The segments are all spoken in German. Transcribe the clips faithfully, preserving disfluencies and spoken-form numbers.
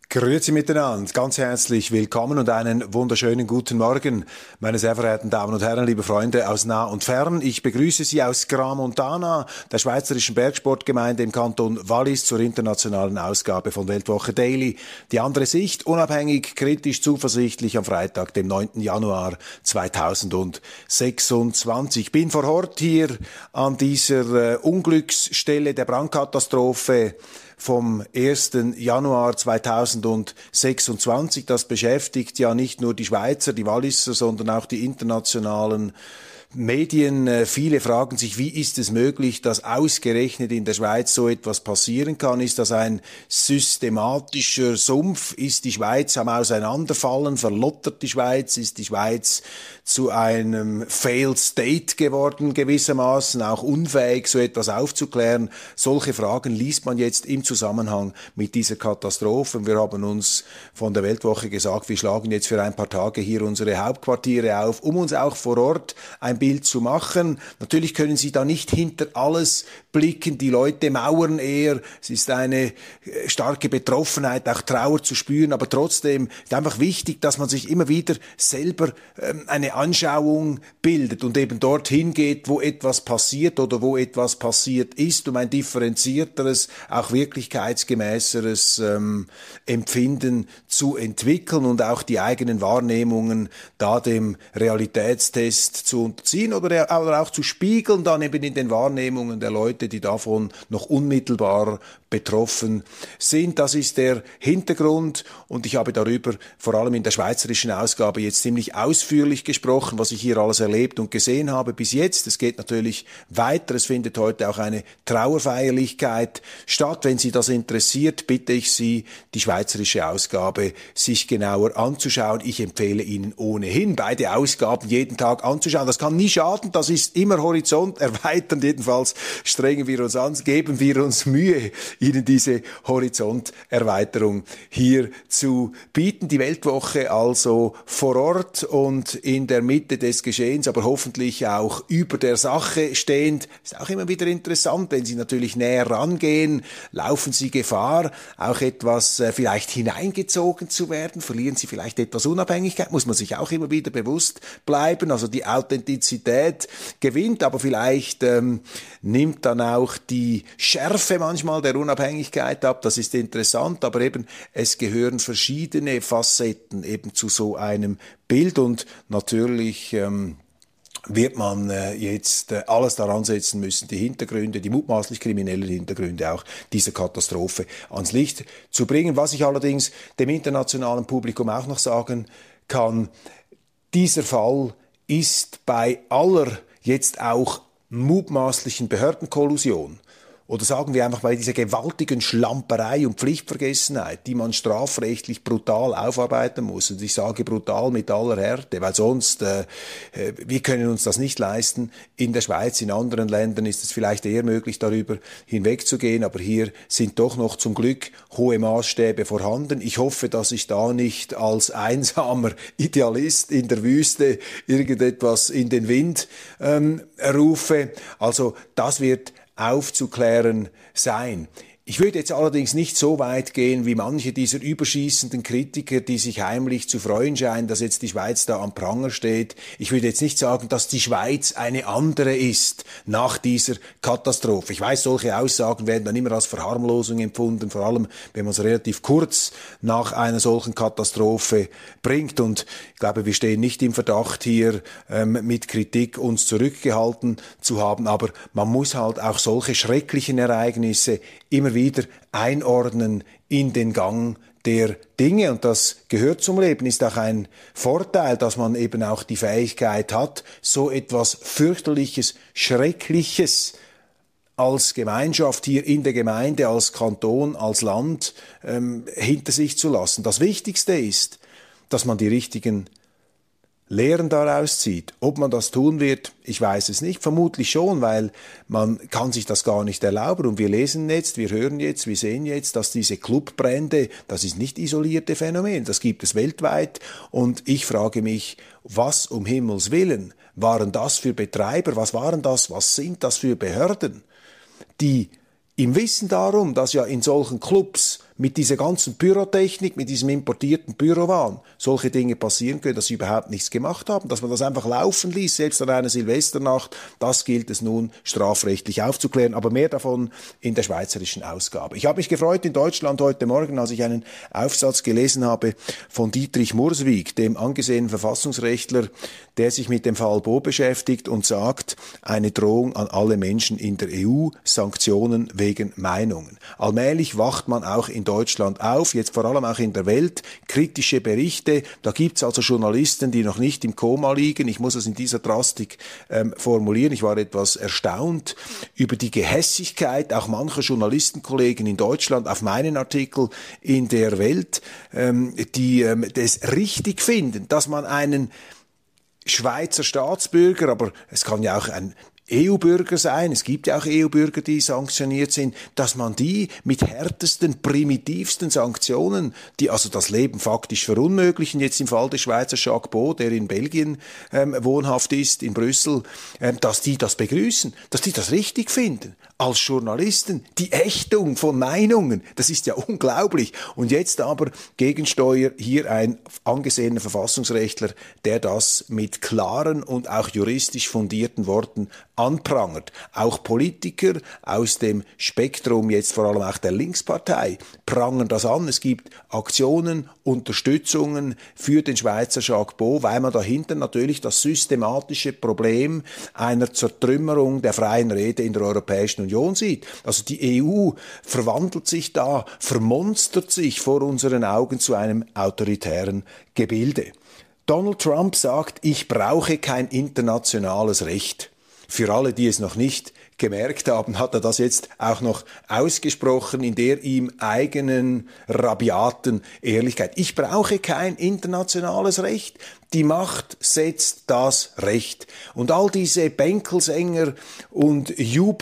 Grüezi miteinander, ganz herzlich willkommen und einen wunderschönen guten Morgen, meine sehr verehrten Damen und Herren, liebe Freunde aus nah und fern. Ich begrüße Sie aus Gramontana, der schweizerischen Bergsportgemeinde im Kanton Wallis, zur internationalen Ausgabe von Weltwoche Daily. Die andere Sicht, unabhängig, kritisch, zuversichtlich am Freitag, dem neunten Januar zweitausendsechsundzwanzig. Ich bin vor Ort hier an dieser äh, Unglücksstelle der Brandkatastrophe vom ersten Januar zweitausendsechsundzwanzig. Das beschäftigt ja nicht nur die Schweizer, die Walliser, sondern auch die internationalen Medien. Viele fragen sich, wie ist es möglich, dass ausgerechnet in der Schweiz so etwas passieren kann? Ist das ein systematischer Sumpf? Ist die Schweiz am Auseinanderfallen? Verlottert die Schweiz? Ist die Schweiz zu einem Failed State geworden gewissermaßen, auch unfähig, so etwas aufzuklären? Solche Fragen liest man jetzt im Zusammenhang mit dieser Katastrophe. Wir haben uns von der Weltwoche gesagt, wir schlagen jetzt für ein paar Tage hier unsere Hauptquartiere auf, um uns auch vor Ort ein Bild zu machen. Natürlich können Sie da nicht hinter alles blicken. Die Leute mauern eher. Es ist eine starke Betroffenheit, auch Trauer zu spüren. Aber trotzdem ist einfach wichtig, dass man sich immer wieder selber ähm, eine Anschauung bildet und eben dorthin geht, wo etwas passiert oder wo etwas passiert ist, um ein differenzierteres, auch wirklichkeitsgemäßeres ähm, Empfinden zu entwickeln und auch die eigenen Wahrnehmungen da dem Realitätstest zu unterziehen oder auch zu spiegeln, dann eben in den Wahrnehmungen der Leute, die davon noch unmittelbar betroffen sind. Das ist der Hintergrund und ich habe darüber vor allem in der schweizerischen Ausgabe jetzt ziemlich ausführlich gesprochen, was ich hier alles erlebt und gesehen habe bis jetzt. Es geht natürlich weiter. Es findet heute auch eine Trauerfeierlichkeit statt. Wenn Sie das interessiert, bitte ich Sie, die schweizerische Ausgabe sich genauer anzuschauen. Ich empfehle Ihnen ohnehin, beide Ausgaben jeden Tag anzuschauen. Das kann nie schaden. Das ist immer Horizont erweitern. Jedenfalls strengen wir uns an, geben wir uns Mühe, Ihnen diese Horizonterweiterung hier zu bieten. Die Weltwoche also vor Ort und in der Mitte des Geschehens, aber hoffentlich auch über der Sache stehend. Ist auch immer wieder interessant, wenn Sie natürlich näher rangehen, laufen Sie Gefahr, auch etwas äh, vielleicht hineingezogen zu werden, verlieren Sie vielleicht etwas Unabhängigkeit, muss man sich auch immer wieder bewusst bleiben. Also die Authentizität gewinnt, aber vielleicht ähm, nimmt dann auch die Schärfe manchmal der Unabhängigkeit ab. Das ist interessant, aber eben es gehören verschiedene Facetten eben zu so einem Bild und natürlich ähm, wird man äh, jetzt äh, alles daran setzen müssen, die Hintergründe, die mutmaßlich kriminellen Hintergründe auch dieser Katastrophe ans Licht zu bringen. Was ich allerdings dem internationalen Publikum auch noch sagen kann, dieser Fall ist bei aller jetzt auch mutmaßlichen Behördenkollusion oder sagen wir einfach bei dieser gewaltigen Schlamperei und Pflichtvergessenheit, die man strafrechtlich brutal aufarbeiten muss. Und ich sage brutal mit aller Härte, weil sonst, äh, wir können uns das nicht leisten. In der Schweiz, in anderen Ländern ist es vielleicht eher möglich, darüber hinwegzugehen. Aber hier sind doch noch zum Glück hohe Maßstäbe vorhanden. Ich hoffe, dass ich da nicht als einsamer Idealist in der Wüste irgendetwas in den Wind ähm, rufe. Also das wird aufzuklären sein. Ich würde jetzt allerdings nicht so weit gehen, wie manche dieser überschießenden Kritiker, die sich heimlich zu freuen scheinen, dass jetzt die Schweiz da am Pranger steht. Ich würde jetzt nicht sagen, dass die Schweiz eine andere ist nach dieser Katastrophe. Ich weiß, solche Aussagen werden dann immer als Verharmlosung empfunden, vor allem wenn man es relativ kurz nach einer solchen Katastrophe bringt. Und ich glaube, wir stehen nicht im Verdacht, hier ähm, mit Kritik uns zurückgehalten zu haben. Aber man muss halt auch solche schrecklichen Ereignisse immer wieder einordnen in den Gang der Dinge. Und das gehört zum Leben, ist auch ein Vorteil, dass man eben auch die Fähigkeit hat, so etwas fürchterliches, Schreckliches als Gemeinschaft hier in der Gemeinde, als Kanton, als Land ähm, hinter sich zu lassen. Das Wichtigste ist, dass man die richtigen Lehren daraus zieht. Ob man das tun wird, ich weiß es nicht, vermutlich schon, weil man kann sich das gar nicht erlauben. Und wir lesen jetzt, wir hören jetzt, wir sehen jetzt, dass diese Clubbrände, das ist nicht isolierte Phänomen, das gibt es weltweit. Und ich frage mich, was um Himmels Willen waren das für Betreiber, was waren das, was sind das für Behörden, die im Wissen darum, dass ja in solchen Clubs mit dieser ganzen Pyrotechnik, mit diesem importierten Pyrowahn solche Dinge passieren können, dass sie überhaupt nichts gemacht haben, dass man das einfach laufen ließ, selbst an einer Silvesternacht, das gilt es nun strafrechtlich aufzuklären. Aber mehr davon in der schweizerischen Ausgabe. Ich habe mich gefreut in Deutschland heute Morgen, als ich einen Aufsatz gelesen habe von Dietrich Murswig, dem angesehenen Verfassungsrechtler, der sich mit dem Fall Bo beschäftigt und sagt, eine Drohung an alle Menschen in der E U, Sanktionen wegen Meinungen. Allmählich wacht man auch in Deutschland auf, jetzt vor allem auch in der Welt, kritische Berichte. Da gibt's also Journalisten, die noch nicht im Koma liegen. Ich muss es in dieser Drastik ähm, formulieren. Ich war etwas erstaunt über die Gehässigkeit auch mancher Journalistenkollegen in Deutschland auf meinen Artikel in der Welt, ähm, die ähm, das richtig finden, dass man einen Schweizer Staatsbürger, aber es kann ja auch ein E U-Bürger sein, es gibt ja auch E U-Bürger, die sanktioniert sind, dass man die mit härtesten, primitivsten Sanktionen, die also das Leben faktisch verunmöglichen, jetzt im Fall des Schweizer Jacques Bo, der in Belgien ähm, wohnhaft ist, in Brüssel, ähm, dass die das begrüßen, dass die das richtig finden. Als Journalisten, die Ächtung von Meinungen, das ist ja unglaublich. Und jetzt aber Gegensteuer, hier ein angesehener Verfassungsrechtler, der das mit klaren und auch juristisch fundierten Worten anprangert. Auch Politiker aus dem Spektrum, jetzt vor allem auch der Linkspartei, prangern das an. Es gibt Aktionen, Unterstützungen für den Schweizer Jacques Bo, weil man dahinter natürlich das systematische Problem einer Zertrümmerung der freien Rede in der Europäischen Union sieht. Also die E U verwandelt sich da, vermonstert sich vor unseren Augen zu einem autoritären Gebilde. Donald Trump sagt, ich brauche kein internationales Recht. Für alle, die es noch nicht gemerkt haben, hat er das jetzt auch noch ausgesprochen in der ihm eigenen rabiaten Ehrlichkeit. Ich brauche kein internationales Recht. Die Macht setzt das Recht. Und all diese Bänkelsänger und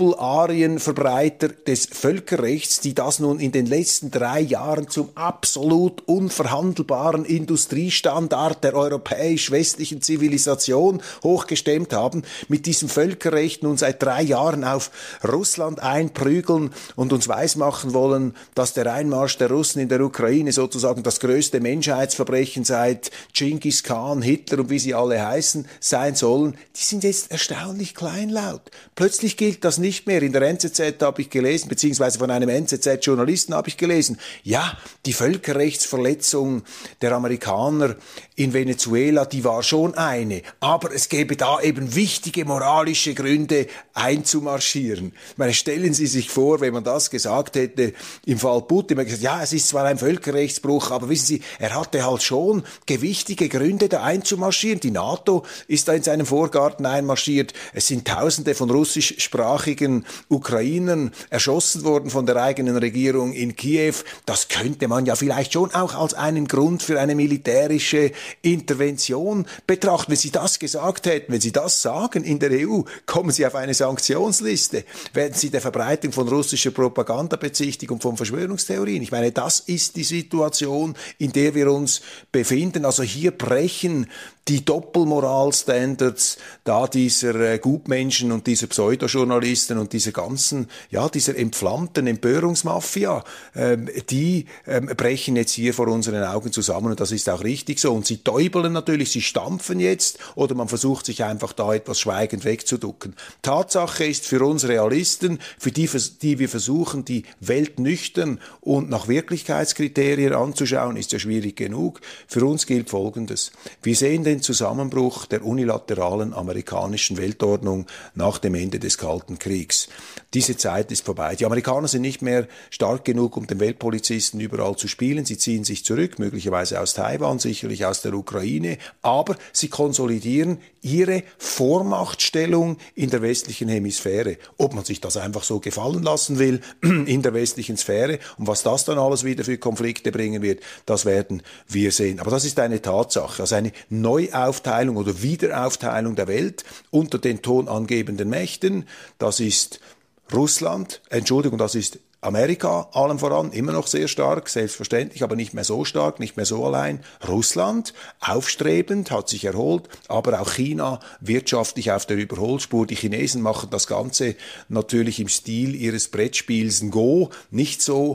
Jubelarienverbreiter des Völkerrechts, die das nun in den letzten drei Jahren zum absolut unverhandelbaren Industriestandard der europäisch-westlichen Zivilisation hochgestemmt haben, mit diesem Völkerrecht nun seit drei Jahren auf Russland einprügeln und uns weismachen wollen, dass der Einmarsch der Russen in der Ukraine sozusagen das größte Menschheitsverbrechen seit Genghis Khan, Hitler und wie sie alle heißen, sein sollen, die sind jetzt erstaunlich kleinlaut. Plötzlich gilt das nicht mehr. In der N Z Z habe ich gelesen, beziehungsweise von einem N Z Z-Journalisten habe ich gelesen, ja, die Völkerrechtsverletzung der Amerikaner in Venezuela, die war schon eine, aber es gäbe da eben wichtige moralische Gründe einzumarschieren. Ich meine, stellen Sie sich vor, wenn man das gesagt hätte im Fall Putin, man hätte gesagt, ja, es ist zwar ein Völkerrechtsbruch, aber wissen Sie, er hatte halt schon gewichtige Gründe, da einzumarschieren. Die NATO ist da in seinem Vorgarten einmarschiert. Es sind Tausende von russischsprachigen Ukrainern erschossen worden von der eigenen Regierung in Kiew. Das könnte man ja vielleicht schon auch als einen Grund für eine militärische Intervention betrachten. Wenn Sie das gesagt hätten, wenn Sie das sagen in der E U, kommen Sie auf eine Sanktionsliste. Werden Sie der Verbreitung von russischer Propaganda bezichtigt und von Verschwörungstheorien? Ich meine, das ist die Situation, in der wir uns befinden. Also hier brechen die Doppelmoral-Standards da dieser äh, Gutmenschen und dieser Pseudojournalisten und dieser ganzen, ja, dieser entflammten Empörungsmafia, ähm, die ähm, brechen jetzt hier vor unseren Augen zusammen und das ist auch richtig so. Und sie täubeln natürlich, sie stampfen jetzt oder man versucht sich einfach da etwas schweigend wegzuducken. Tatsache ist für uns Realisten, für die, die wir versuchen, die Welt nüchtern und nach Wirklichkeitskriterien anzuschauen, ist ja schwierig genug. Für uns gilt Folgendes. Wir sehen den Zusammenbruch der unilateralen amerikanischen Weltordnung nach dem Ende des Kalten Kriegs. Diese Zeit ist vorbei. Die Amerikaner sind nicht mehr stark genug, um den Weltpolizisten überall zu spielen. Sie ziehen sich zurück, möglicherweise aus Taiwan, sicherlich aus der Ukraine, aber sie konsolidieren ihre Vormachtstellung in der westlichen Hemisphäre. Ob man sich das einfach so gefallen lassen will in der westlichen Sphäre und was das dann alles wieder für Konflikte bringen wird, das werden wir sehen. Aber das ist eine Tatsache, also eine Neuaufteilung oder Wiederaufteilung der Welt unter den tonangebenden Mächten. Das ist Russland, Entschuldigung, das ist Amerika, allem voran, immer noch sehr stark, selbstverständlich, aber nicht mehr so stark, nicht mehr so allein. Russland, aufstrebend, hat sich erholt, aber auch China, wirtschaftlich auf der Überholspur. Die Chinesen machen das Ganze natürlich im Stil ihres Brettspiels Go, nicht so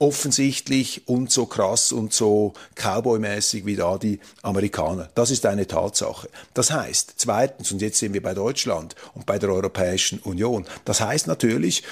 offensichtlich und so krass und so Cowboy-mäßig wie da die Amerikaner. Das ist eine Tatsache. Das heißt, zweitens, und jetzt sind wir bei Deutschland und bei der Europäischen Union, das heißt natürlich,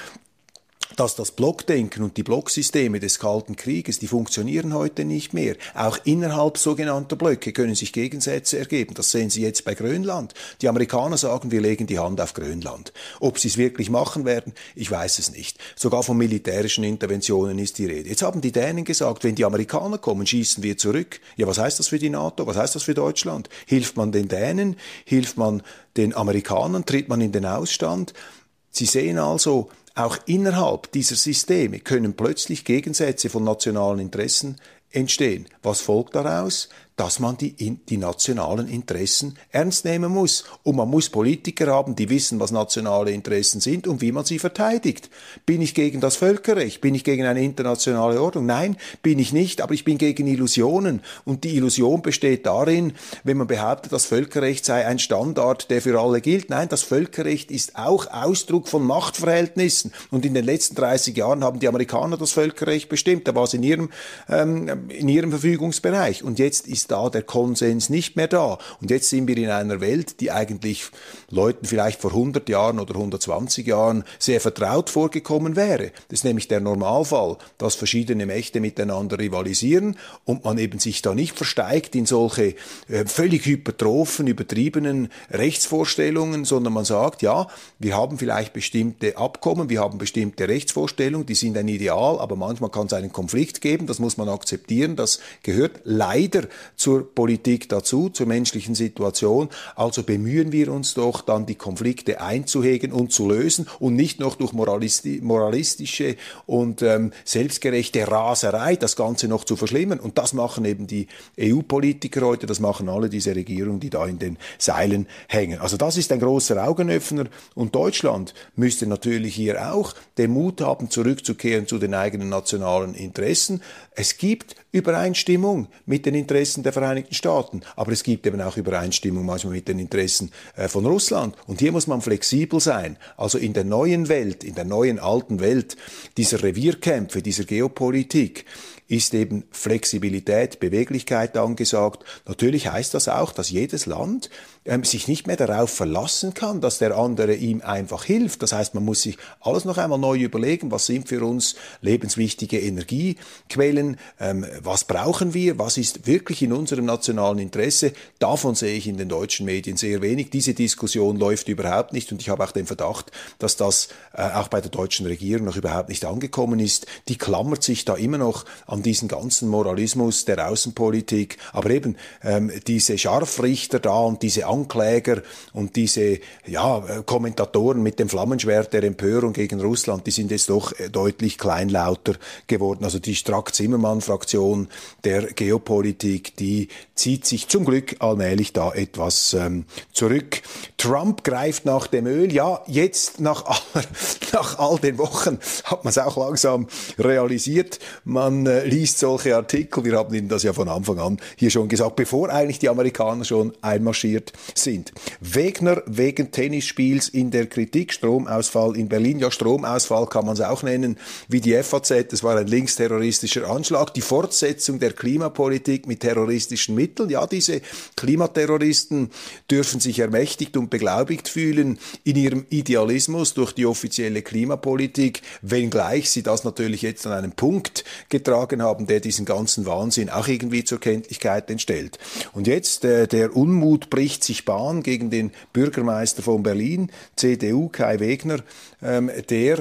dass das Blockdenken und die Blocksysteme des Kalten Krieges, die funktionieren heute nicht mehr. Auch innerhalb sogenannter Blöcke können sich Gegensätze ergeben. Das sehen Sie jetzt bei Grönland. Die Amerikaner sagen, wir legen die Hand auf Grönland. Ob sie es wirklich machen werden, ich weiß es nicht. Sogar von militärischen Interventionen ist die Rede. Jetzt haben die Dänen gesagt, wenn die Amerikaner kommen, schießen wir zurück. Ja, was heißt das für die NATO? Was heißt das für Deutschland? Hilft man den Dänen? Hilft man den Amerikanern? Tritt man in den Ausstand? Sie sehen also, auch innerhalb dieser Systeme können plötzlich Gegensätze von nationalen Interessen entstehen. Was folgt daraus? Dass man die, die nationalen Interessen ernst nehmen muss. Und man muss Politiker haben, die wissen, was nationale Interessen sind und wie man sie verteidigt. Bin ich gegen das Völkerrecht? Bin ich gegen eine internationale Ordnung? Nein, bin ich nicht, aber ich bin gegen Illusionen. Und die Illusion besteht darin, wenn man behauptet, das Völkerrecht sei ein Standard, der für alle gilt. Nein, das Völkerrecht ist auch Ausdruck von Machtverhältnissen. Und in den letzten dreißig Jahren haben die Amerikaner das Völkerrecht bestimmt. Da war es in ihrem, ähm, in ihrem Verfügungsbereich. Und jetzt ist da der Konsens nicht mehr da. Und jetzt sind wir in einer Welt, die eigentlich Leuten vielleicht vor hundert Jahren oder hundertzwanzig Jahren sehr vertraut vorgekommen wäre. Das ist nämlich der Normalfall, dass verschiedene Mächte miteinander rivalisieren und man eben sich da nicht versteigt in solche äh, völlig hypertrophen, übertriebenen Rechtsvorstellungen, sondern man sagt, ja, wir haben vielleicht bestimmte Abkommen, wir haben bestimmte Rechtsvorstellungen, die sind ein Ideal, aber manchmal kann es einen Konflikt geben, das muss man akzeptieren, das gehört leider zur Politik dazu, zur menschlichen Situation. Also bemühen wir uns doch dann, die Konflikte einzuhegen und zu lösen und nicht noch durch moralisti moralistische und ähm, selbstgerechte Raserei das Ganze noch zu verschlimmern. Und das machen eben die E U-Politiker heute, das machen alle diese Regierungen, die da in den Seilen hängen. Also das ist ein großer Augenöffner und Deutschland müsste natürlich hier auch den Mut haben, zurückzukehren zu den eigenen nationalen Interessen. Es gibt Übereinstimmung mit den Interessen der Vereinigten Staaten, aber es gibt eben auch Übereinstimmung manchmal mit den Interessen äh, von Russland. Und hier muss man flexibel sein. Also in der neuen Welt, in der neuen alten Welt dieser Revierkämpfe, dieser Geopolitik, ist eben Flexibilität, Beweglichkeit angesagt. Natürlich heißt das auch, dass jedes Land ähm, sich nicht mehr darauf verlassen kann, dass der andere ihm einfach hilft. Das heißt, man muss sich alles noch einmal neu überlegen, was sind für uns lebenswichtige Energiequellen, ähm, was brauchen wir, was ist wirklich in unserem nationalen Interesse. Davon sehe ich in den deutschen Medien sehr wenig. Diese Diskussion läuft überhaupt nicht und ich habe auch den Verdacht, dass das äh, auch bei der deutschen Regierung noch überhaupt nicht angekommen ist. Die klammert sich da immer noch an diesen ganzen Moralismus der Außenpolitik, aber eben ähm, diese Scharfrichter da und diese Ankläger und diese ja, Kommentatoren mit dem Flammenschwert der Empörung gegen Russland, die sind jetzt doch deutlich kleinlauter geworden. Also die Strack-Zimmermann-Fraktion der Geopolitik, die zieht sich zum Glück allmählich da etwas ähm, zurück. Trump greift nach dem Öl. Ja, jetzt nach, aller, nach all den Wochen hat man es auch langsam realisiert. Man äh, liest solche Artikel, wir haben Ihnen das ja von Anfang an hier schon gesagt, bevor eigentlich die Amerikaner schon einmarschiert sind. Wegner wegen Tennisspiels in der Kritik, Stromausfall in Berlin. Ja, Stromausfall kann man es auch nennen, wie die F A Z, es war ein linksterroristischer Anschlag. Die Fortsetzung der Klimapolitik mit terroristischen Mitteln. Ja, diese Klimaterroristen dürfen sich ermächtigt und beglaubigt fühlen in ihrem Idealismus durch die offizielle Klimapolitik, wenngleich sie das natürlich jetzt an einen Punkt getragen haben, der diesen ganzen Wahnsinn auch irgendwie zur Kenntlichkeit entstellt. Und jetzt, äh, der Unmut bricht sich Bahn gegen den Bürgermeister von Berlin, C D U, Kai Wegner, ähm, der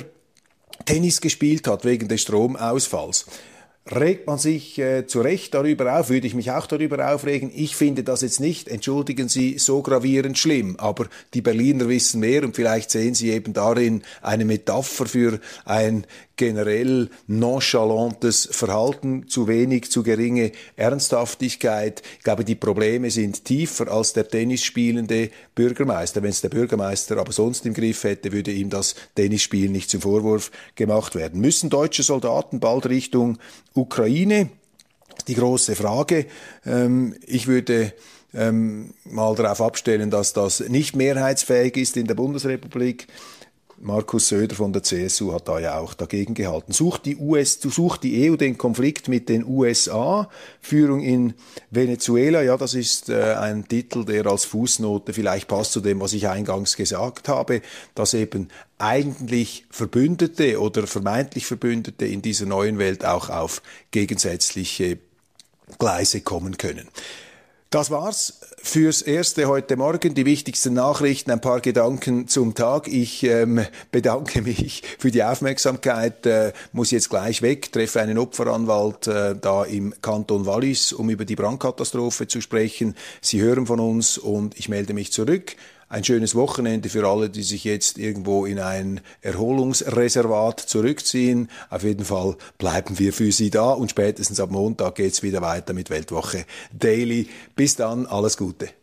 Tennis gespielt hat wegen des Stromausfalls. Regt man sich äh, zu Recht darüber auf, würde ich mich auch darüber aufregen. Ich finde das jetzt nicht, entschuldigen Sie, so gravierend schlimm, aber die Berliner wissen mehr und vielleicht sehen Sie eben darin eine Metapher für ein generell nonchalantes Verhalten, zu wenig, zu geringe Ernsthaftigkeit. Ich glaube, die Probleme sind tiefer als der tennisspielende Bürgermeister. Wenn es der Bürgermeister aber sonst im Griff hätte, würde ihm das Tennisspiel nicht zum Vorwurf gemacht werden. Müssen deutsche Soldaten bald Richtung Ukraine? Die große Frage. Ähm, ich würde ähm, mal darauf abstellen, dass das nicht mehrheitsfähig ist in der Bundesrepublik. Markus Söder von der C S U hat da ja auch dagegen gehalten. Sucht die U S, sucht die E U den Konflikt mit den U S A? Führung in Venezuela, ja, das ist äh, ein Titel, der als Fußnote vielleicht passt zu dem, was ich eingangs gesagt habe, dass eben eigentlich Verbündete oder vermeintlich Verbündete in dieser neuen Welt auch auf gegensätzliche Gleise kommen können. Das war's fürs Erste heute Morgen. Die wichtigsten Nachrichten, ein paar Gedanken zum Tag. Ich ähm, bedanke mich für die Aufmerksamkeit, äh, muss jetzt gleich weg, treffe einen Opferanwalt äh, da im Kanton Wallis, um über die Brandkatastrophe zu sprechen. Sie hören von uns und ich melde mich zurück. Ein schönes Wochenende für alle, die sich jetzt irgendwo in ein Erholungsreservat zurückziehen. Auf jeden Fall bleiben wir für Sie da und spätestens ab Montag geht's wieder weiter mit Weltwoche Daily. Bis dann, alles Gute.